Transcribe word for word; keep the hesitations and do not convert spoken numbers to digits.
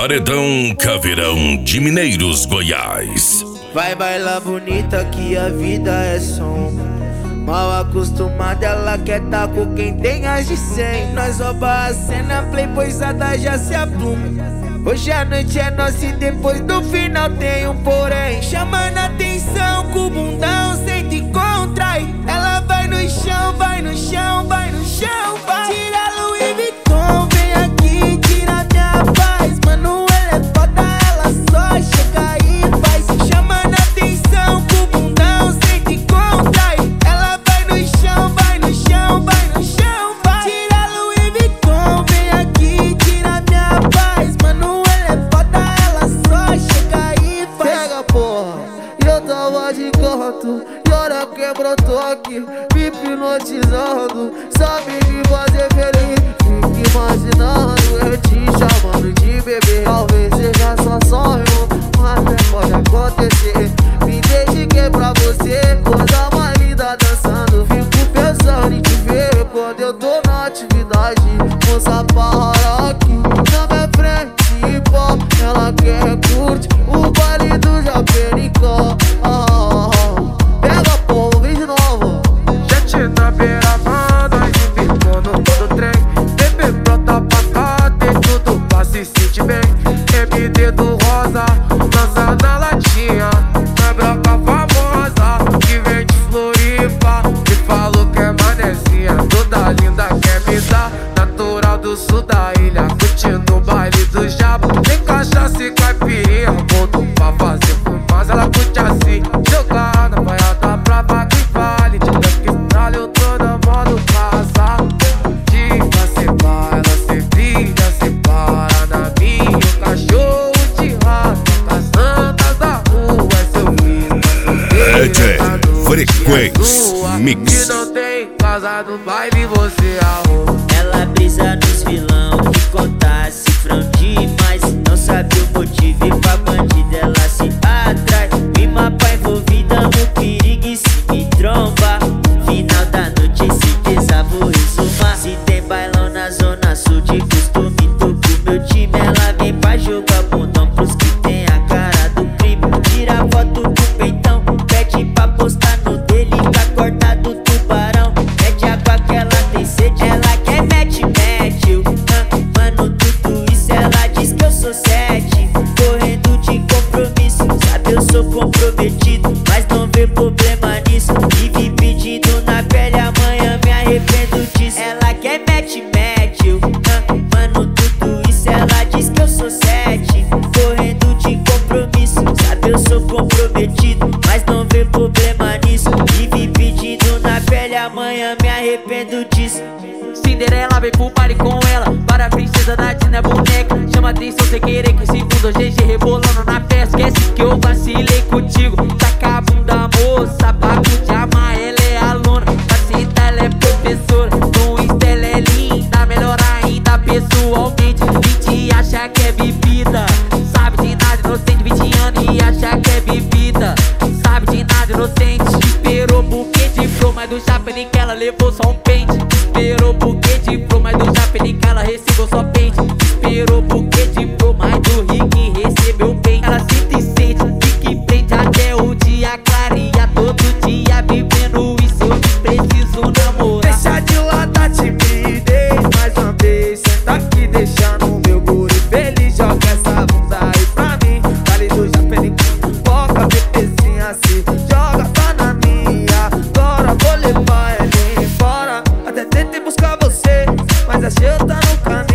Paredão Caveirão de Mineiros, Goiás. Vai bailar bonita que a vida é som. Mal acostumada, ela quer tá com quem tem as de cem. Nós rouba a cena, playboyzada já se apluma. Hoje a noite é nossa e depois do final tem um porém. Chamando a atenção com o bundão, sente e contrai. Ela vai no chão, vai no chão, vai no chão, vai. Tira Louis Vuitton, vem aqui, tira minha paz. Mano, ela é foda, ela só chega e faz. Chamando a atenção com o bundão, sente e contrai. Ela vai no chão, vai no chão, vai no chão, vai. Tira Louis Vuitton, vem aqui, tira minha paz. Mano, ela é foda, ela só chega e faz. Pega, porra, e eu tava de canto. E olha que brotou aqui, me hipnotizando. Sabe me fazer feliz, fique imaginando eu te chamando de bebê. Talvez seja só sonho, mas até pode acontecer. Me dediquei pra você, coisa mais linda dançando. Fico pensando em te ver quando eu tô na atividade. Moça para aqui, na minha frente, pop. Ela quer curte o baile do Japericó. Ah, ah, ah. Pega, povo, vem de novo. Gente na beira-mar, nós invitando todo trem. Bebê pronta pra cá, tem tudo pra se sentir bem. M D do rosa, lança na latinha. É branca famosa, que vem de Floripa. Me falou que é manezinha, toda linda quer me dar. Natural do sul da ilha, curtindo o baile do Jabo. Tem cachaça e caipirinha, voltou pra fazer mas ela curte assim. Jogar na baiada brava que vale. De que estrala eu tô na modo casa. Diva cê vai, ela cê brilha, cê para na minha. O cachorro de rato, as santas da rua. É seu filho, D J Frequência Mix. Se não tem casa do baile, você arruma. Ela brisa nos vilão que conta cifrão demais. Não sabe o motivo e pra bandida ela se atrai. Mima pra envolvida no perigo e se me tromba. Final da noite certeza vou resumar. Se tem bailão na zona sul de costume, tô com meu time. Ela vem pra jogar bundão pros que tem a cara do crime. Tira foto do peitão, pede pra postar no dele com a corda do tubarão. Mete água que ela tem sede, ela quer mete, mete eu, ah, mano, tudo isso ela diz que eu sou sete. Correndo de compromisso, sabe eu sou comprometido, mas não vê problema nisso. Vive pedindo na pele, amanhã me arrependo disso. Ela quer mete, mete eu, ah, mano, tudo isso ela diz que eu sou sete. Correndo de compromisso, sabe eu sou comprometido, mas não vê problema nisso. Vive pedindo na pele, amanhã me arrependo disso. Cinderela vem pro baile com ela, para a princesa da Disney é boneca. Chama atenção sem querer que segundo G G rebolando na festa. Esquece que eu vacilei contigo, taca a bunda moça. Papo de amar, ela é aluna, facita, ela é professora. No Insta ela é linda, melhor ainda pessoalmente. vinte acha que é bebida, sabe de nada, inocente. vinte anos e acha que é bebida, sabe de nada, inocente. Esperou buquê de flor, mas do chapéu que ela levou só um pente. Esperou buquê de flor, mas do chapéu que ela recebeu só pente. Esperou buquê de flor, mas do Rick recebeu bem. Ela sinta e sente, fique prende até o dia clareia. Todo dia vivendo isso, eu preciso namorar. Deixa de lado a timidez, mais uma vez senta aqui, deixando meu guri feliz. Joga essa bunda aí pra mim, vale do Japeriquim. Foca, bebezinha assim, joga tá na minha. Agora vou levar ela embora. Até tentei buscar você, mas achei eu tá no caminho.